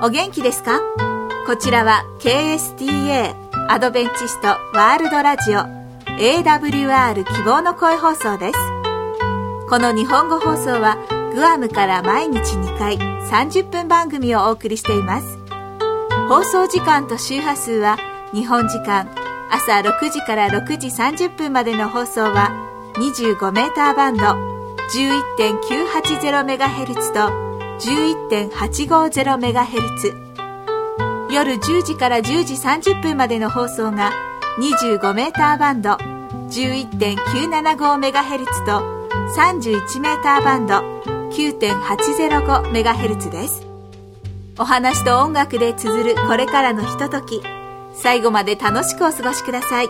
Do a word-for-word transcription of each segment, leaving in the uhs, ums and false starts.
お元気ですか？こちらは ケーエスティーエー アドベンチストワールドラジオ エーダブリューアール 希望の声放送です。この日本語放送はグアムから毎日にかいさんじゅっぷん番組をお送りしています。放送時間と周波数は日本時間朝ろくじからろくじさんじゅっぷんまでの放送は にじゅうごメーターバンド じゅういってんきゅうはちゼロメガヘルツ と じゅういってんはちごゼロメガヘルツ、 夜じゅうじからじゅうじさんじゅっぷんまでの放送がにじゅうごメーターバンド じゅういってんきゅうななごメガヘルツ とさんじゅういちメーターバンド きゅうてんはちゼロごメガヘルツ です。お話と音楽で綴るこれからのひととき、最後まで楽しくお過ごしください。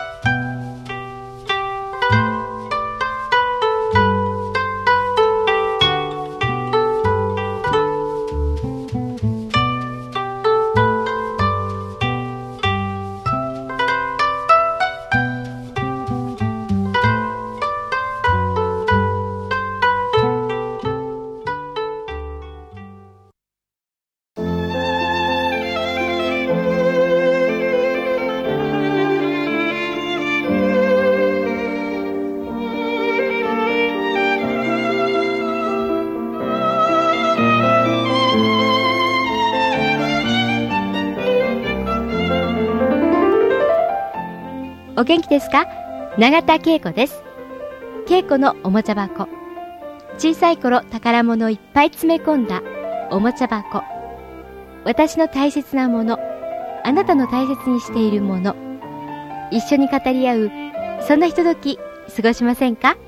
お元気ですか？永田恵子です。恵子のおもちゃ箱。小さい頃宝物をいっぱい詰め込んだおもちゃ箱。私の大切なもの、あなたの大切にしているもの、一緒に語り合う、そんなひととき過ごしませんか？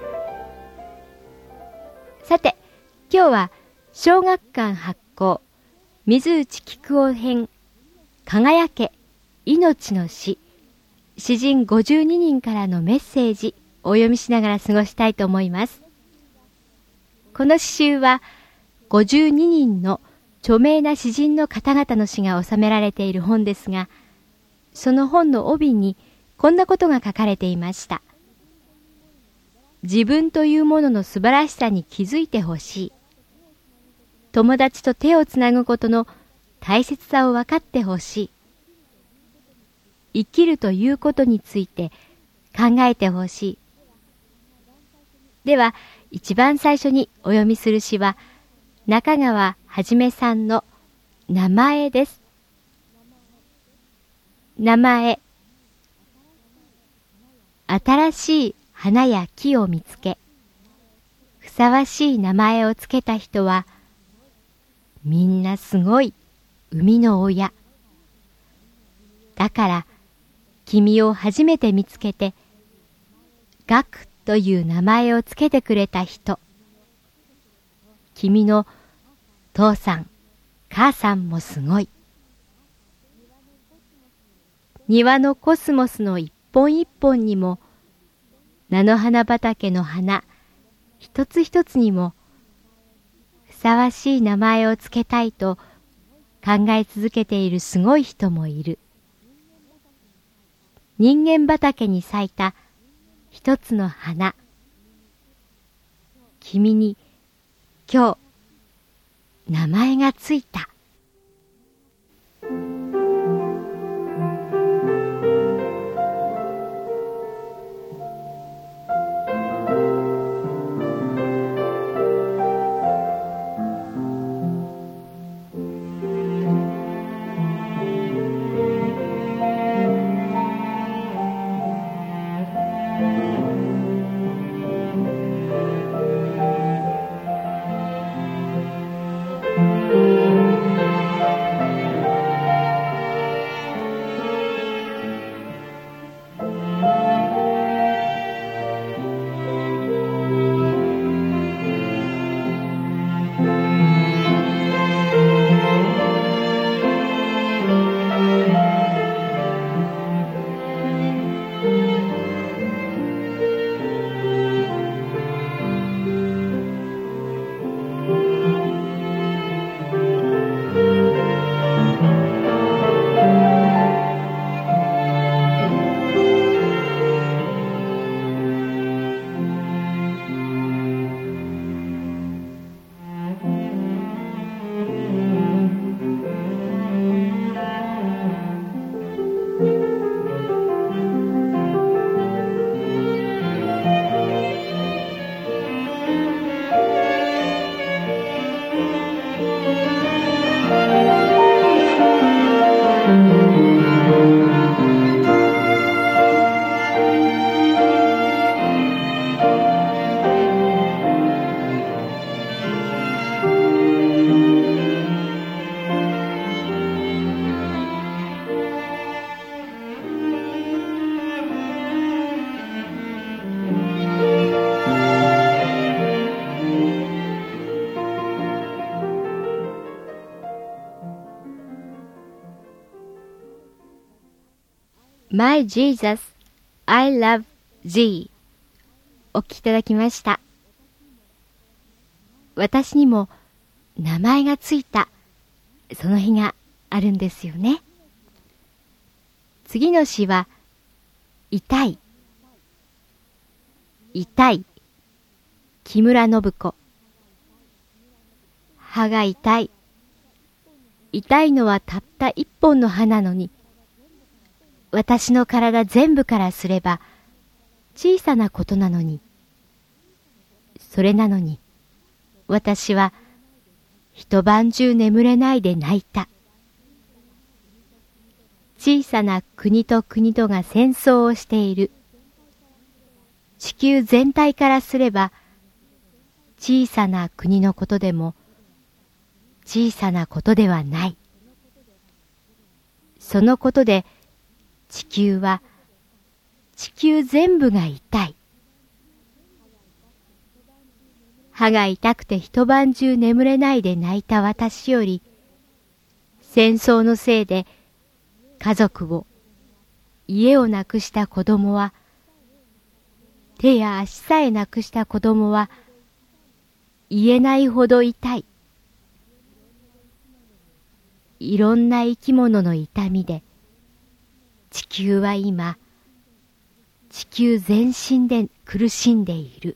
さて、今日は小学館発行水内菊夫編、輝け命の詩、詩人ごじゅうににんからのメッセージをお読みしながら過ごしたいと思います。この詩集はごじゅうににんの著名な詩人の方々の詩が収められている本ですが、その本の帯にこんなことが書かれていました。自分というものの素晴らしさに気づいてほしい。友達と手をつなぐことの大切さを分かってほしい。生きるということについて考えてほしい。では、一番最初にお読みする詩は、中川はじめさんの名前です。名前。新しい花や木を見つけ、ふさわしい名前をつけた人は、みんなすごい生みの親。だから、君を初めて見つけて、ガクという名前をつけてくれた人。君の父さん、母さんもすごい。庭のコスモスの一本一本にも、菜の花畑の花、一つ一つにも、ふさわしい名前をつけたいと考え続けているすごい人もいる。人間畑に咲いた一つの花。君に今日名前がついた。 My Jesus, I love thee お聞きいただきました。私にも名前がついたその日があるんですよね。次の詩は痛い痛い木村信子。歯が痛い痛いのはたった一本の歯なのに、私の体全部からすれば小さなことなのに、それなのに私は一晩中眠れないで泣いた。小さな国と国とが戦争をしている。地球全体からすれば小さな国のことでも小さなことではない。そのことで地球は地球全部が痛い。歯が痛くて一晩中眠れないで泣いた私より、戦争のせいで家族を家をなくした子供は、手や足さえなくした子供は言えないほど痛い。いろんな生き物の痛みで地球は今、地球全身で苦しんでいる。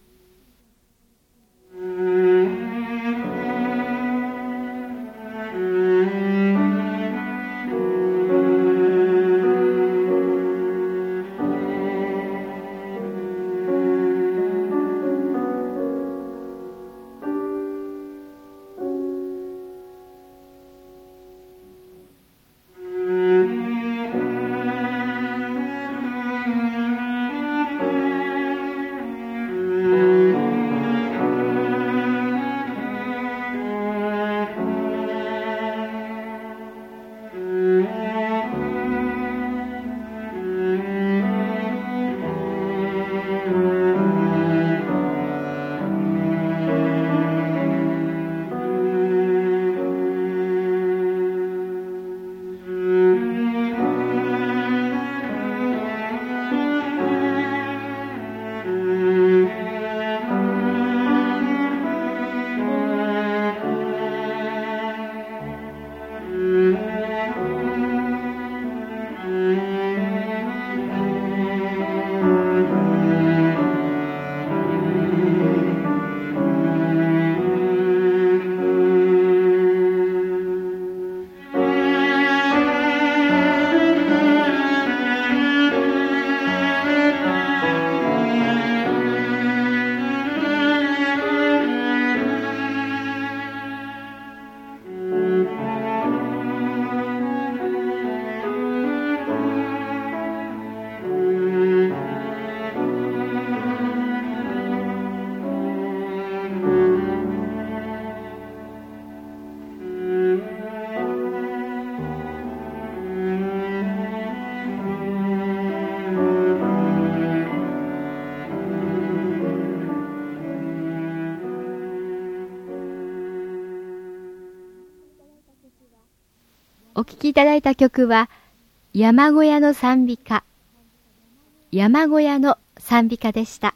お聴きいただいた曲は山小屋の賛美歌、山小屋の賛美歌でした。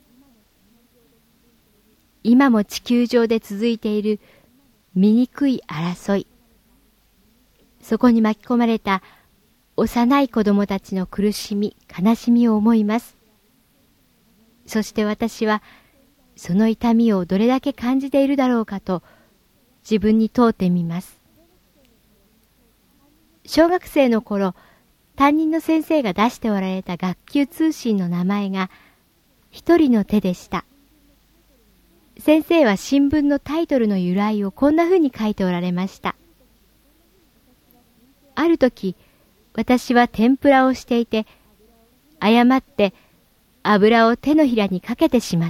今も地球上で続いている醜い争い、そこに巻き込まれた幼い子供たちの苦しみ、悲しみを思います。そして私はその痛みをどれだけ感じているだろうかと自分に問うてみます。小学生の頃、担任の先生が出しておられた学級通信の名前が一人の手でした。 先生は新聞のタイトルの由来をこんなふうに書いておられました。ある時、私は天ぷらをしていて、誤って油を手のひらにかけてしまった。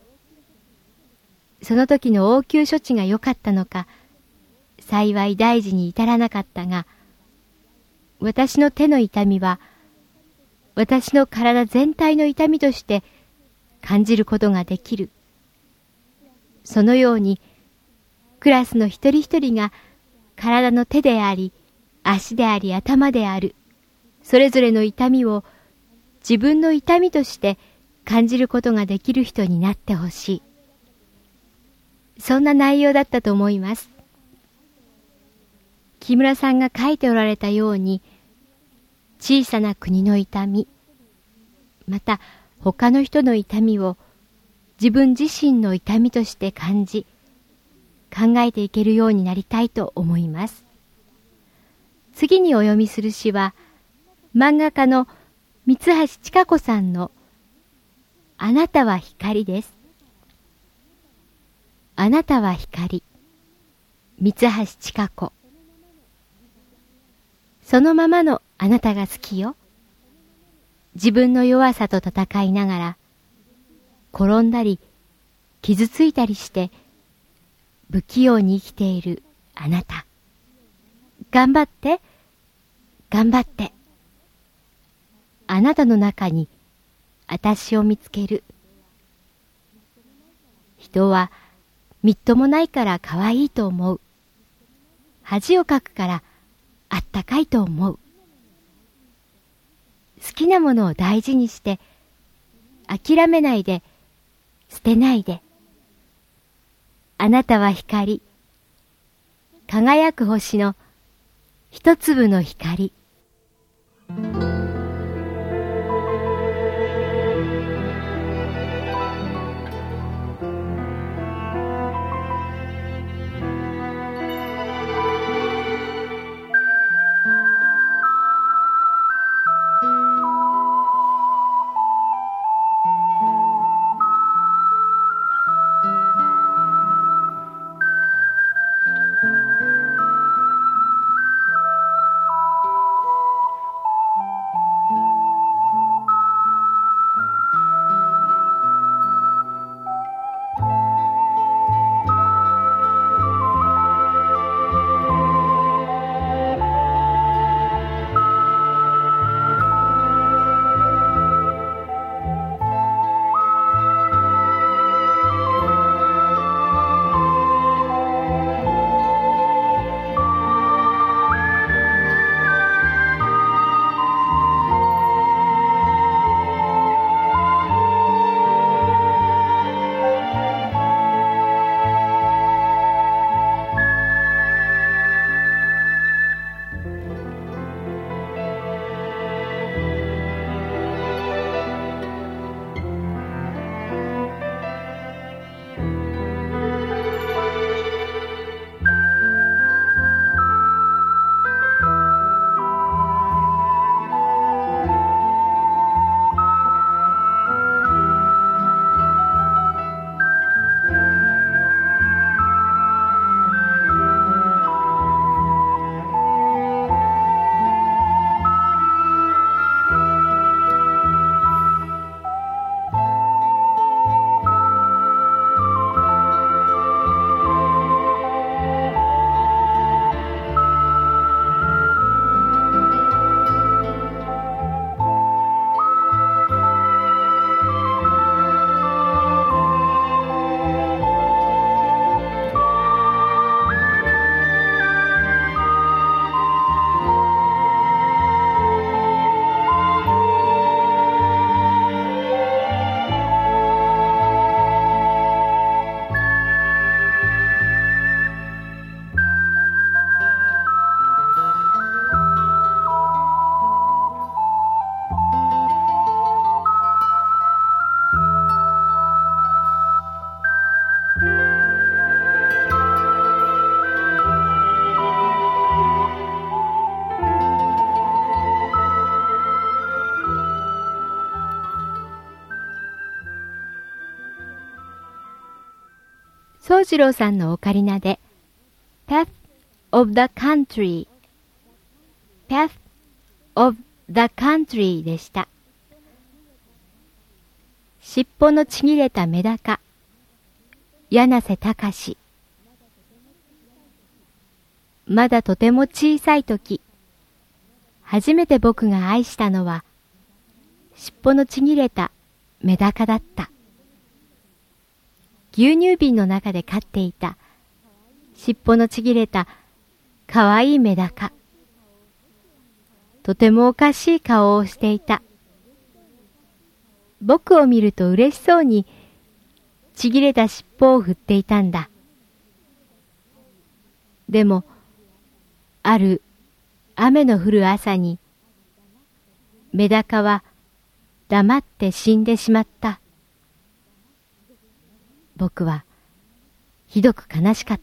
その時の応急処置が良かったのか、幸い大事に至らなかったが、私の手の痛みは、私の体全体の痛みとして感じることができる。そのように、クラスの一人一人が体の手であり、足であり、頭である、それぞれの痛みを自分の痛みとして感じることができる人になってほしい。そんな内容だったと思います。木村さんが書いておられたように、小さな国の痛み、また他の人の痛みを自分自身の痛みとして感じ、考えていけるようになりたいと思います。次にお読みする詩は、漫画家の三橋千佳子さんのあなたは光です。あなたは光、三橋千佳子。そのままのあなたが好きよ。自分の弱さと戦いながら、転んだり、傷ついたりして、不器用に生きているあなた。頑張って、頑張って。あなたの中に、私を見つける。人は、みっともないから可愛いと思う。恥をかくからあったかいと思う。好きなものを大事にして、諦めないで、捨てないで。あなたは光。輝く星の一粒の光。 宗次郎さんのオカリナで Path of the Country Path of the Country でした。尻尾のちぎれたメダカ、柳瀬隆。まだとても小さいとき、初めて僕が愛したのは、尻尾のちぎれたメダカだった。牛乳瓶の中で飼っていた、尻尾のちぎれたかわいいメダカ。とてもおかしい顔をしていた。僕を見ると嬉しそうに、ちぎれた尻尾を振っていたんだ。でも、ある雨の降る朝に、メダカは黙って死んでしまった。僕はひどく悲しかった。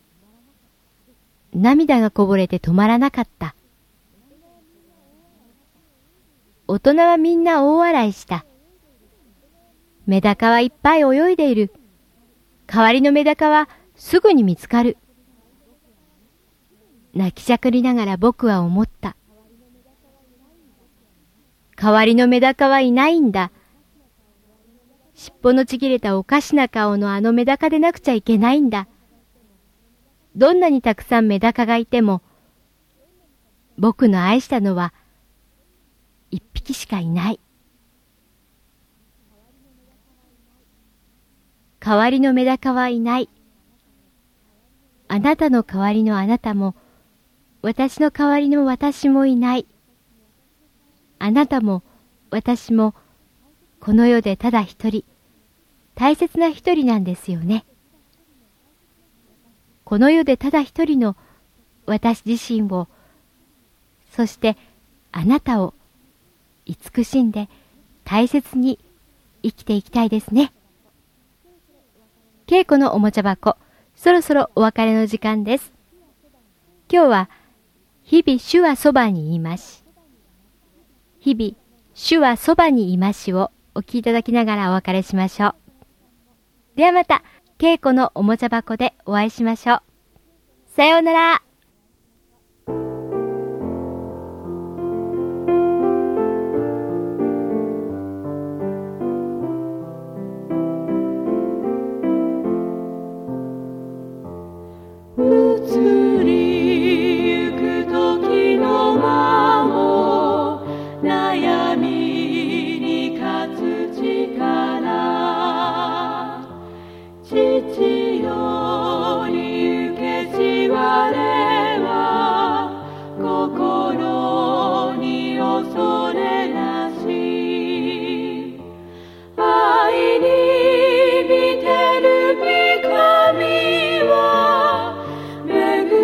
涙がこぼれて止まらなかった。大人はみんな大笑いした。メダカはいっぱい泳いでいる。代わりのメダカはすぐに見つかる。泣きじゃくりながら僕は思った。代わりのメダカはいないんだ。尻尾のちぎれたおかしな顔のあのメダカでなくちゃいけないんだ。どんなにたくさんメダカがいても、僕の愛したのは一匹しかいない。代わりのメダカはいない。あなたの代わりのあなたも、私の代わりの私もいない。あなたも私もこの世でただ一人、大切な一人なんですよね。この世でただ一人の私自身を、そしてあなたを慈しんで大切に生きていきたいですね。稽古のおもちゃ箱、そろそろお別れの時間です。今日は、日々主はそばにいまし。日々主はそばにいましをお聞きいただきながらお別れしましょう。ではまた、稽古のおもちゃ箱でお会いしましょう。さようなら。 移りゆく時の間も悩みに勝つ力、父より受けし我は心に恐れなし、愛に満てる御神は恵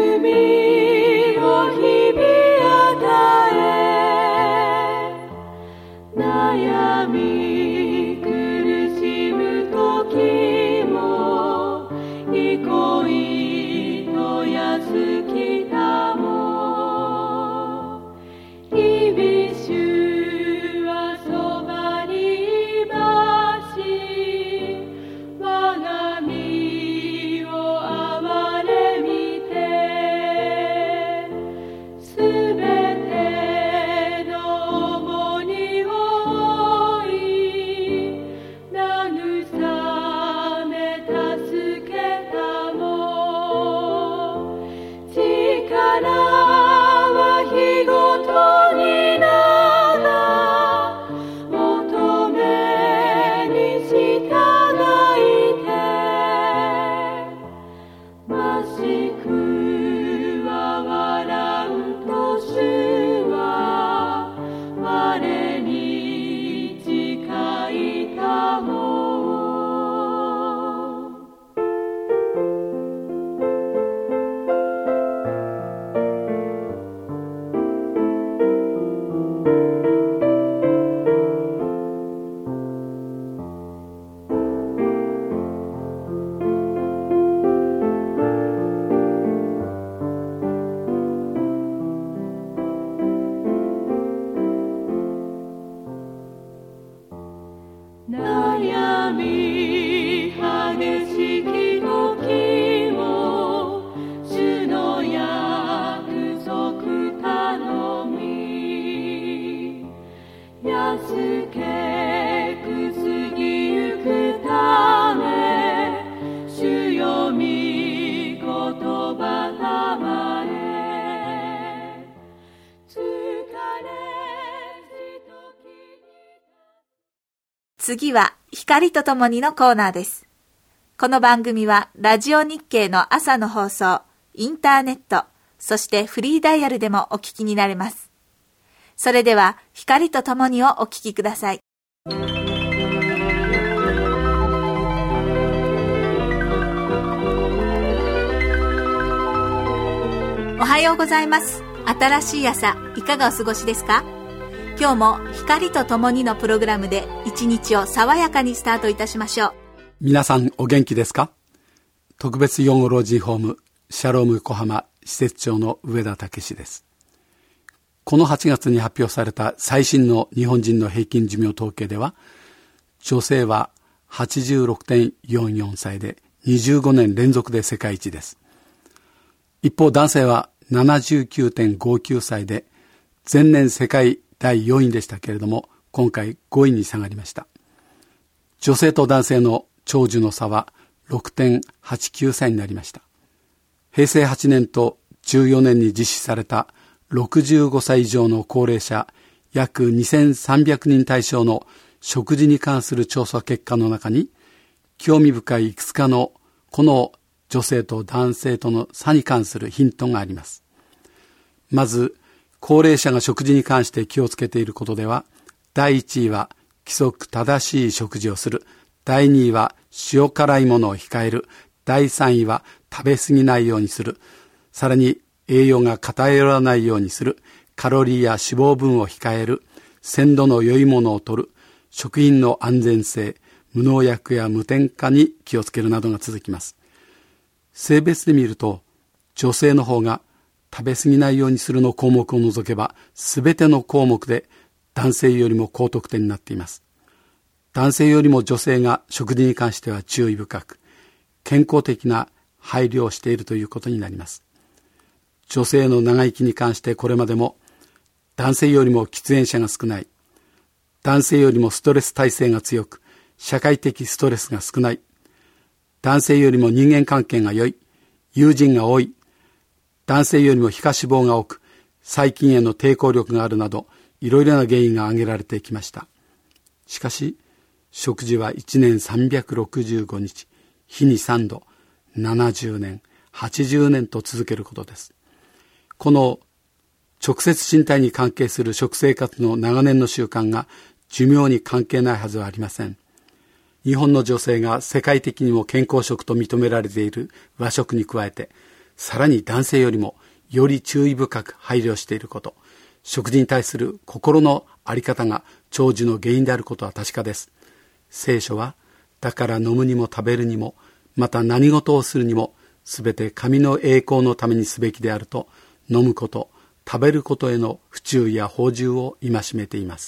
次は光とともにのコーナーです。この番組はラジオ日経の朝の放送、インターネット、そしてフリーダイヤルでもお聞きになれます。それでは光とともにをお聞きください。おはようございます。新しい朝、いかがお過ごしですか？今日も光とともにのプログラムで一日を爽やかにスタートいたしましょう。 皆さんお元気ですか？特別養護老人ホームシャローム横浜施設長の上田武です。このはちがつに発表された最新の日本人の平均寿命統計では、女性は はちじゅうろくてんよんよん 歳でにじゅうごねん連続で世界一です。一方男性は ななじゅうきゅうてんごきゅう 歳で前年世界だいよんいでしたけれども、今回ごいに下がりました。女性と男性の長寿の差は ろくてんはちきゅう 歳になりました。平成はちねんとじゅうよねんに実施されたろくじゅうごさい以上の高齢者約にせんさんびゃくにん対象の食事に関する調査結果の中に、興味深いいくつかのこの女性と男性との差に関するヒントがあります。まず、高齢者が食事に関して気をつけていることでは、だいいちいは規則正しい食事をする、だいにいは塩辛いものを控える、だいさんいは食べ過ぎないようにする、さらに栄養が偏らないようにする、カロリーや脂肪分を控える、鮮度の良いものを摂る、食品の安全性、無農薬や無添加に気をつけるなどが続きます。性別で見ると、女性の方が食べ過ぎないようにするの項目を除けば、すべての項目で男性よりも高得点になっています。男性よりも女性が食事に関しては注意深く、健康的な配慮をしているということになります。女性の長生きに関してこれまでも、男性よりも喫煙者が少ない、男性よりもストレス耐性が強く、社会的ストレスが少ない、男性よりも人間関係が良い、友人が多い、男性よりも皮下脂肪が多く、細菌への抵抗力があるなど、いろいろな原因が挙げられてきました。しかし、食事はいちねんさんびゃくろくじゅうごにち、日にさんど、ななじゅうねん、はちじゅうねんと続けることです。この直接身体に関係する食生活の長年の習慣が寿命に関係ないはずはありません。日本の女性が世界的にも健康食と認められている和食に加えて、さらに男性よりもより注意深く配慮していること、食事に対する心の在り方が長寿の原因であることは確かです。聖書は、だから飲むにも食べるにも、また何事をするにも、すべて神の栄光のためにすべきであると、飲むこと、食べることへの不注意や放縦を戒めています。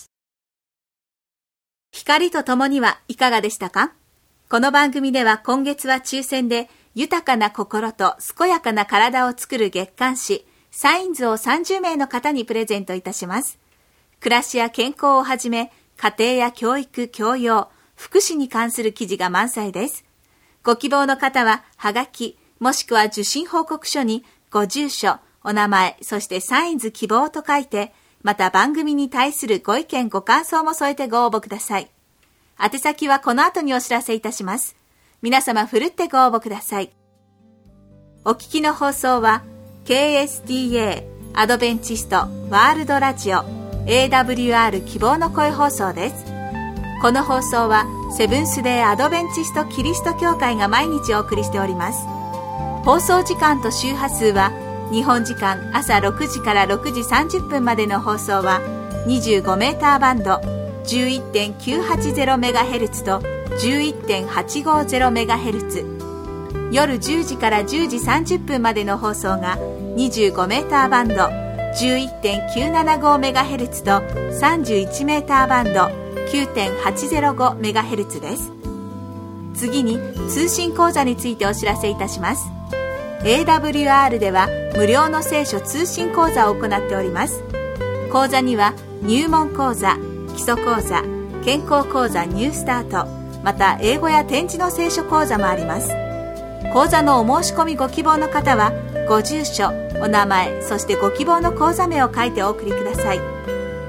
光とともにはいかがでしたか？この番組では今月は抽選で、豊かな心と健やかな体を作る月刊誌サインズをさんじゅうめいの方にプレゼントいたします。暮らしや健康をはじめ、家庭や教育、教養、福祉に関する記事が満載です。ご希望の方ははがきもしくは受信報告書にご住所、お名前、そしてサインズ希望と書いて、また番組に対するご意見ご感想も添えてご応募ください。宛先はこの後にお知らせいたします。皆様ふるってご応募ください。お聞きの放送は ケーエスティーエー アドベンチストワールドラジオ エーダブリューアール 希望の声放送です。この放送はセブンスデーアドベンチストキリスト教会が毎日お送りしております。放送時間と周波数は日本時間朝ろくじからろくじさんじゅっぷんまでの放送はにじゅうごメーターバンド じゅういってんきゅうはちゼロメガヘルツ と じゅういってんはちごゼロメガヘルツ、夜じゅうじからじゅうじさんじゅっぷんまでの放送がにじゅうごメーターバンド じゅういってんきゅうななごメガヘルツ とさんじゅういちメーターバンド きゅうてんはちゼロごメガヘルツ です。次に通信講座についてお知らせいたします。エーダブリューアール では無料の聖書通信講座を行っております。講座には入門講座、基礎講座、健康講座ニュースタート、また英語や点字の聖書講座もあります。講座のお申し込みご希望の方はご住所、お名前、そしてご希望の講座名を書いてお送りください。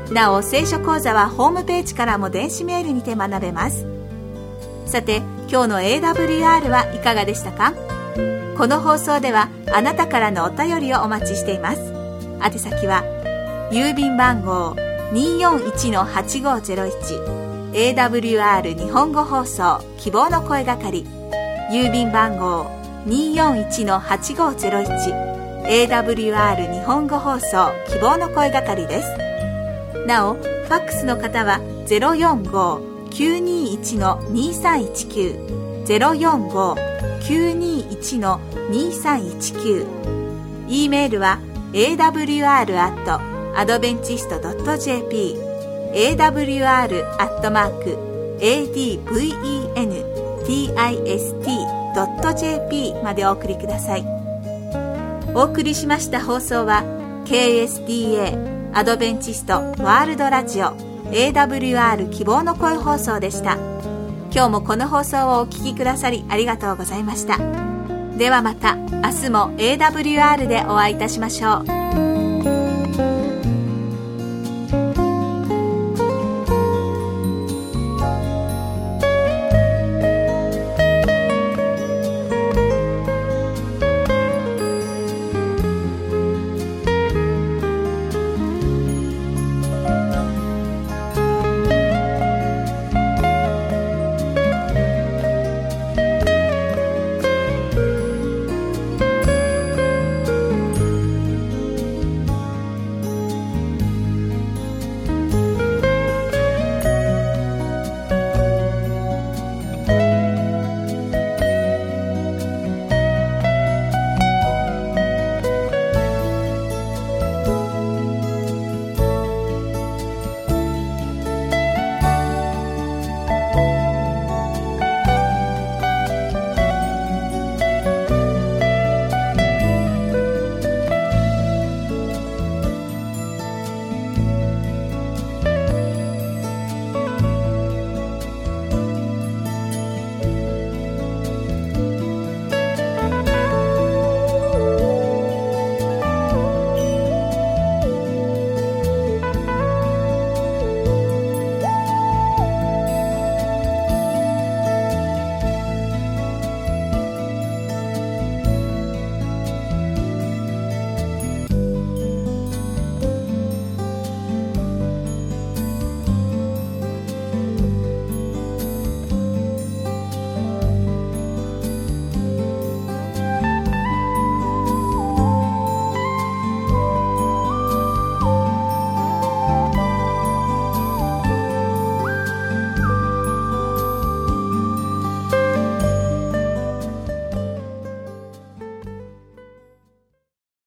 なお聖書講座はホームページからも電子メールにて学べます。さて、今日の エーダブリューアール はいかがでしたか？この放送ではあなたからのお便りをお待ちしています。宛先は郵便番号 にーよんいちのはちごゼロいち エーダブリューアール 日本語放送希望の声係、郵便番号 にーよんいちのはちごゼロいち エーダブリューアール 日本語放送希望の声係です。なお、ファックスの方は ゼロよんごーきゅうにーいちのにさんいちきゅう ゼロよんごーきゅうにーいちのにさんいちきゅう、 E メールは エーダブリューアール アットアドベンチスト ドット ジェーピー エーダブリューアール アットマーク エーディーブイイーエヌティーアイエスティー ドット ジェーピー までお送りください。お送りしました放送は ケーエスディーエー アドベンチストワールドラジオ エーダブリューアール 希望の声放送でした。今日もこの放送をお聞きくださりありがとうございました。ではまた明日も エーダブリューアール でお会いいたしましょう。